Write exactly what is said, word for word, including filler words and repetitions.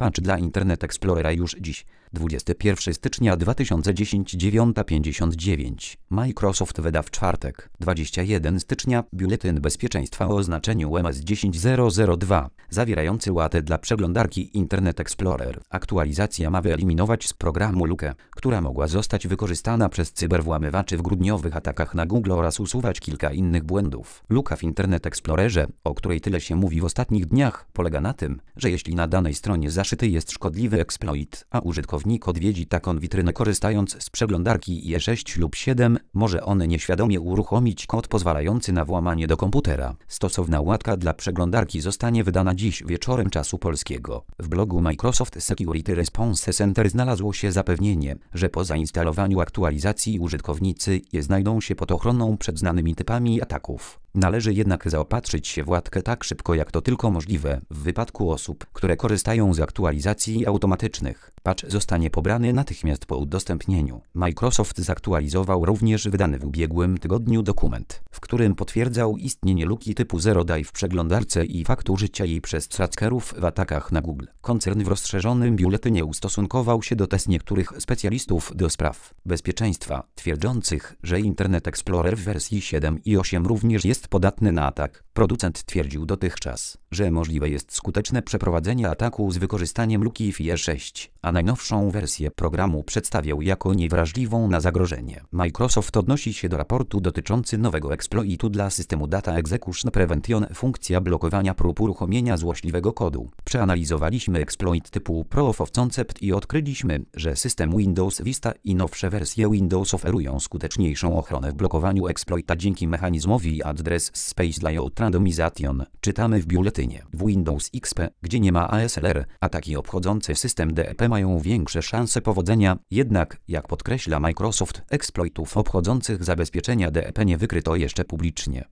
Patch dla Internet Explorera już dziś. dwudziestego pierwszego stycznia dwa tysiące dziesiątego dziewiąta pięćdziesiąt dziewięć. Microsoft wyda w czwartek, dwudziestego pierwszego stycznia, biuletyn bezpieczeństwa o oznaczeniu M S dziesięć zero zero dwa, zawierający łatę dla przeglądarki Internet Explorer. Aktualizacja ma wyeliminować z programu lukę, która mogła zostać wykorzystana przez cyberwłamywaczy w grudniowych atakach na Google oraz usuwać kilka innych błędów. Luka w Internet Explorerze, o której tyle się mówi w ostatnich dniach, polega na tym, że jeśli na danej stronie zaszyty jest szkodliwy exploit, a użytkownik odwiedzi taką witrynę korzystając z przeglądarki I E sześć lub siedem, może on nieświadomie uruchomić kod pozwalający na włamanie do komputera. Stosowna łatka dla przeglądarki zostanie wydana dziś wieczorem czasu polskiego. W blogu Microsoft Security Response Center znalazło się zapewnienie, że po zainstalowaniu aktualizacji użytkownicy je znajdą się pod ochroną przed znanymi typami ataków. Należy jednak zaopatrzyć się w łatkę tak szybko jak to tylko możliwe w wypadku osób, które korzystają z aktualizacji automatycznych. Patch zostanie pobrany natychmiast po udostępnieniu. Microsoft zaktualizował również wydany w ubiegłym tygodniu dokument, w którym potwierdzał istnienie luki typu Zero Day w przeglądarce i fakt użycia jej przez trackerów w atakach na Google. Koncern w rozszerzonym biuletynie ustosunkował się do tez niektórych specjalistów do spraw bezpieczeństwa, twierdzących, że Internet Explorer w wersji siedem i osiem również jest podatny na atak. Producent twierdził dotychczas, że możliwe jest skuteczne przeprowadzenie ataku z wykorzystaniem luki w I E sześć, a najnowszą wersję programu przedstawiał jako niewrażliwą na zagrożenie. Microsoft odnosi się do raportu dotyczący nowego exploitu dla systemu Data Execution Prevention, funkcja blokowania prób uruchomienia złośliwego kodu. Przeanalizowaliśmy exploit typu Proof of Concept i odkryliśmy, że system Windows Vista i nowsze wersje Windows oferują skuteczniejszą ochronę w blokowaniu exploita dzięki mechanizmowi Address Space Layout Randomization. Czytamy w biuletynie. W Windows X P, gdzie nie ma A S L R, ataki obchodzące system D E P mają większe szanse powodzenia, jednak, jak podkreśla Microsoft, exploitów obchodzących zabezpieczenia D E P nie wykryto jeszcze publicznie.